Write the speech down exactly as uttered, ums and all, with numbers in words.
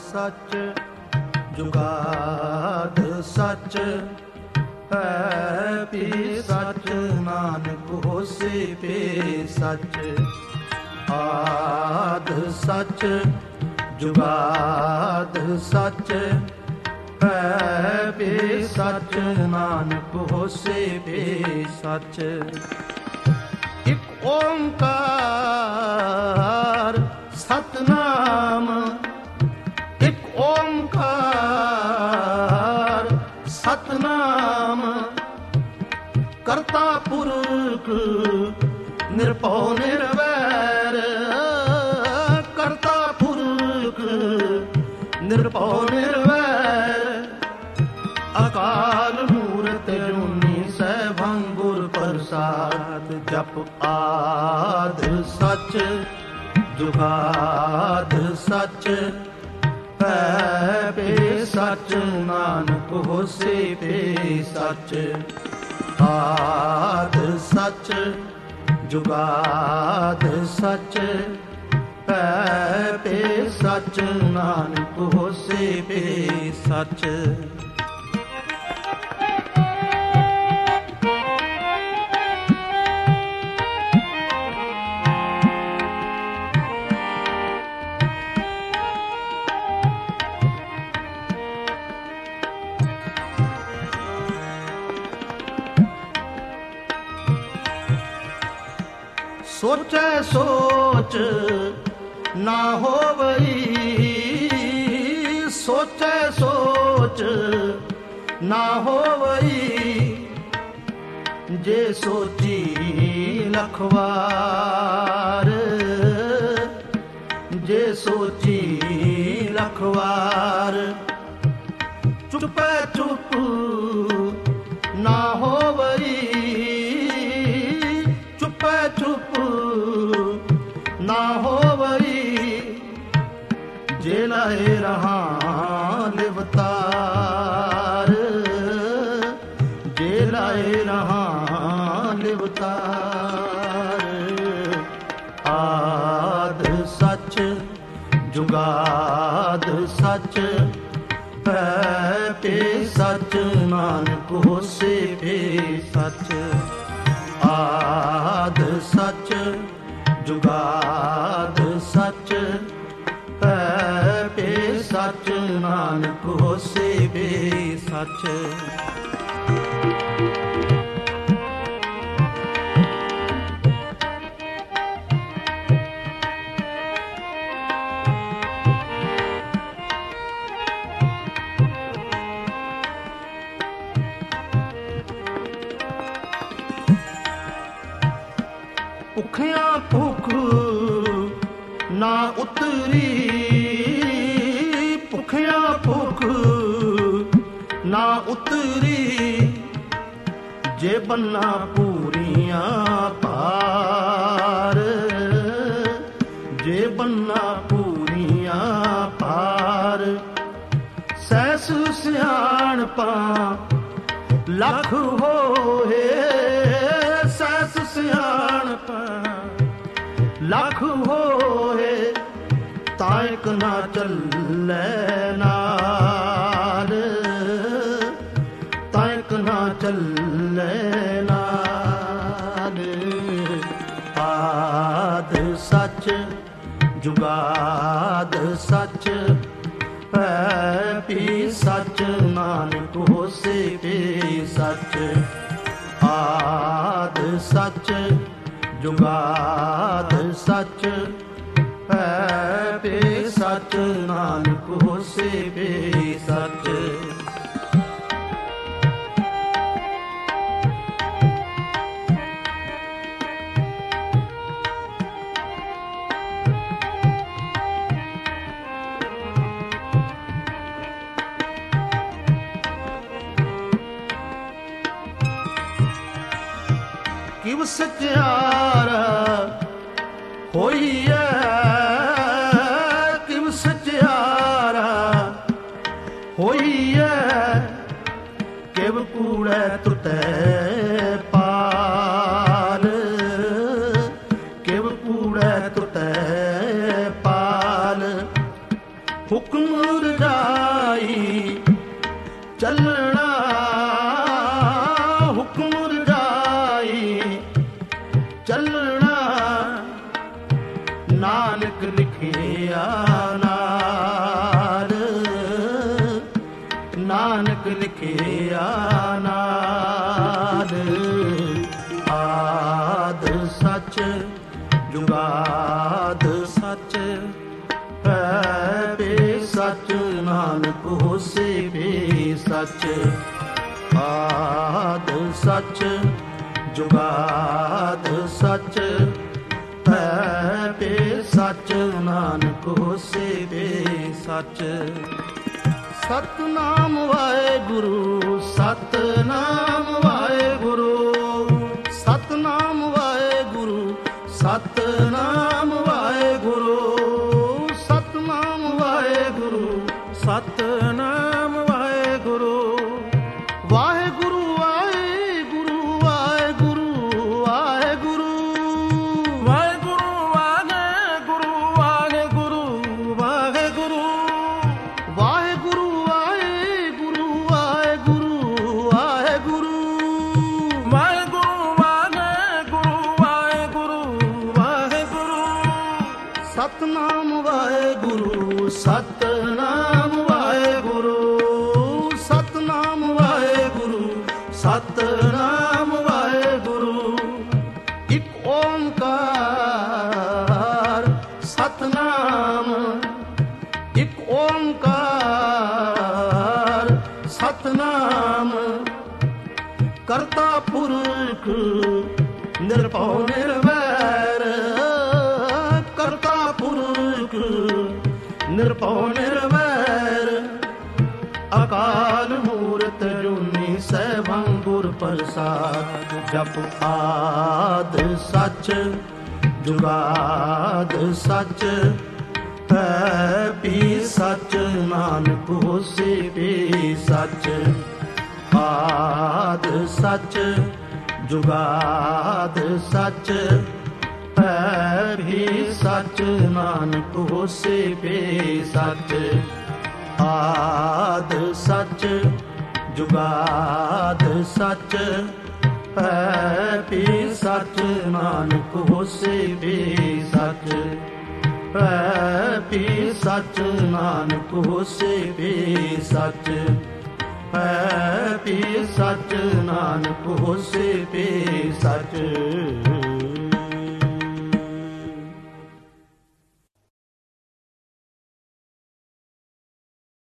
ਸੱਚ ਜੁਗਾਦ ਸੱਚ ਹੈ ਪੀ ਸੱਚ ਨਾਨਕ ਹੋਸੀ ਪੀ ਸੱਚ ਆਦ ਸੱਚ ਜੁਗਾਦ ਸੱਚ ਹੈ ਪੀ ਸੱਚ ਨਾਨਕ ਹੋਸੀ ਪੀ ਸੱਚ। ਇਕ ਓੰਕਾਰ ਸਤਨਾਮ ਇਕ ਓੰਕਾਰ ਸਤਨਾਮ ਕਰਤਾ ਪੁਰਖ ਨਿਰਭਉ ਨਿਰਵੈਰ ਕਰਤਾ ਪੁਰਖ ਨਿਰਭਉ ਨਿਰਵੈਰ ਅਕਾਲ ਮੂਰਤਿ ਅਜੂਨੀ ਸੈਭੰ ਗੁਰ ਪ੍ਰਸਾਦ ਜਪ ਆਦ ਸੱਚ ਜੁਗਾਦ ਸੱਚ ਹੈ ਪੀ ਸੱਚ ਨਾਨਕ ਹੋਸੀ ਪੀ ਸੱਚ ਆਦ ਸੱਚ ਜੁਗਾਦ ਸੱਚ ਹੈ ਪੀ ਸੱਚ ਨਾਨਕ ਹੋਸੀ ਪੀ ਸੱਚ। ਸੋਚੈ ਸੋਚ ਨਾ ਹੋਵਈ ਸੋਚੈ ਸੋਚ ਨਾ ਹੋਵਈ ਜੇ ਸੋਚੀ ਲੱਖ ਵਾਰ ਜੇ ਸੋਚੀ ਲੱਖ ਵਾਰ ਚੁੱਪੈ ਚੁੱਪ ਨਾ ਹੋਵਈ ਚੁੱਪੈ ਚੁੱਪ ਨਾ ਹੋਵਈ ਜੇ ਲਾਏ ਰਹਾ ਲਿਵਤਾਰ ਜੇ ਲਾਏ ਰਹਾ ਲਿਵਤਾਰ ਆਦ ਸੱਚ ਜੁਗਾਦ ਸੱਚ ਹੈ ਪੀ ਸੱਚ ਨਾਨਕ ਹੋਸੀ ਪੀ ਸੱਚ ਆਦ ਸੱਚ ਜੁਗਾਦ ਸੱਚ ਹੈ ਪੀ ਸੱਚ ਨਾਨਕ ਹੋਸੀ ਪੀ ਸੱਚ। ਭੁੱਖਿਆਂ ਭੁੱਖ ਨਾ ਉਤਰੀ ਭੁੱਖਿਆਂ ਭੁੱਖ ਨਾ ਉਤਰੀ ਜੇ ਬੰਨਾ ਪੂਰੀਆਂ ਪਾਰ ਜੇ ਬੰਨਾ ਪੂਰੀਆਂ ਪਾਰ ਸੈਸ ਸਿਆਣਪਾਂ ਲੱਖ ਹੋਏ ਸੈਸ ਸਿਆਣਪਾਂ ਲੱਖ ਹੋਏ ਤਾਂ ਇਕ ਨਾ ਚੱਲੇ ਨਾਲ ਤਾਂ ਇਕ ਨਾ ਚੱਲੇ ਨਾਲ ਆਦ ਸੱਚ ਜੁਗਾਦ ਸੱਚ ਹੈ ਪੀ ਸੱਚ ਨਾਨਕ ਹੋਸੀ ਪੀ ਸੱਚ ਆਦ ਸੱਚ ਜੁਗਾਦ ਸੱਚ ਹੈ ਪੀ ਸੱਚ ਨਾਨਕ ਹੋਸੀ ਪੀ ਸੱਚ। ਕਿਵ ਸਚਿਆਰ ਹੋਈਐ ਕਿਵ ਸਚਿਆਰ ਹੋਈਐ ਕਿਵ ਕੂੜੈ ਤੁਤੈ ਪਾਲ ਕਿਵ ਕੂੜੈ ਤੁਤੈ ਪਾਲ ਹੁਕਮ ਰਜਾਈ ਚੱਲਣਾ, ਹੁਕਮ ਰਜਾਈ ਚੱਲਣਾ, ਨਾਨਕ ਲਿਖਿਆ ਨਾਰ, ਨਾਨਕ ਲਿਖਿਆ ਨਾਰ। ਆਦ ਸੱਚ ਜੁਗਾਦ ਸੱਚ ਹੈ ਬੇ ਸੱਚ, ਨਾਨਕ ਹੋਸੀ ਬੇ ਸੱਚ। ਆਦ ਸੱਚ ਜੁਗਾਦ ਸੱਚ ਹੈ ਬੇ ਸੱਚ, ਨਾਨਕ ਹੋਸੀ ਬੇ ਸੱਚ। ਸਤਿਨਾਮ ਵਾਹਿਗੁਰੂ, ਸਤਿਨਾਮ ਵਾਹਿਗੁਰੂ, ਸਤਿਨਾਮ ਵਾਹਿਗੁਰੂ, ਸਤਿਨਾਮ ਵਾਹਿਗੁਰੂ, ਸਤਿਨਾਮ ਵਾਹਿਗੁਰੂ, ਸਤਿਨਾਮ ਵਾਹਿਗੁਰੂ। ਵਾਹਿਗੁਰੂ ਵਾਹਿਗੁਰੂ ਵਾਹਿਗੁਰੂ ਵਾਹਿਗੁਰੂ, ਵਾਹਿਗੁਰੂ ਵਾਹਿਗੁਰੂ ਵਾਹਿਗੁਰੂ ਵਾਹਿਗੁਰੂ, ਵਾਹਿਗੁਰੂ ਵਾਹਿਗੁਰੂ ਵਾਹਿਗੁਰੂ ਵਾਹਿਗੁਰੂ, ਵਾਹਿਗੁਰੂ ਵਾਹਿਗੁਰੂ ਵਾਹਿਗੁਰੂ ਵਾਹਿਗੁਰੂ। ਸਤਿਨਾਮ ਵਾਹਿਗੁਰੂ, ਸਤਿਨਾਮ ਵਾਹਿਗੁਰੂ, ਸਤਿਨਾਮ ਵਾਹਿਗੁਰੂ, ਸਤਿਨਾਮ ਵਾਹਿਗੁਰੂ। ਇੱਕ ਓੰਕਾਰ ਸਤਿਨਾਮ, ਇੱਕ ਓੰਕਾਰ ਸਤਿਨਾਮ, ਕਰਤਾ ਪੁਰਖ ਨਿਰਭਉ ਨਿਰਵੈਰ, ਕਰਤਾ ਪੁਰਖ ਨਿਰਭਉ ਨਿਰਵੈਰ। ਅਕਾਲ ਮੂਰਤ ਜੁਨੀ ਸੈਭੰ ਗੁਰ ਪ੍ਰਸਾਦ। ਜਪ ਆਦ ਸੱਚ ਜੁਗਾਦ ਸੱਚ ਹੈ ਵੀ ਸੱਚ, ਨਾਨਕ ਹੋਸੀ ਵੀ ਸੱਚ। ਆਦ ਸੱਚ ਜੁਗਾਦ ਸੱਚ ਹੈ ਵੀ ਸੱਚ, ਨਾਨਕ ਹੋਸੀ ਵੀ ਸੱਚ। ਆਦ ਸੱਚ ਜੁਗਾਦ ਸੱਚ ਹੈ ਵੀ ਸੱਚ, ਨਾਨਕ ਹੋਸੀ ਵੀ ਸੱਚ। ਹੈ ਵੀ ਸੱਚ, ਨਾਨਕ ਹੋਸੀ ਵੀ ਸੱਚ। ਹੈ ਵੀ ਸੱਚ, ਨਾਨਕ ਹੋਸੀ ਵੀ ਸੱਚ।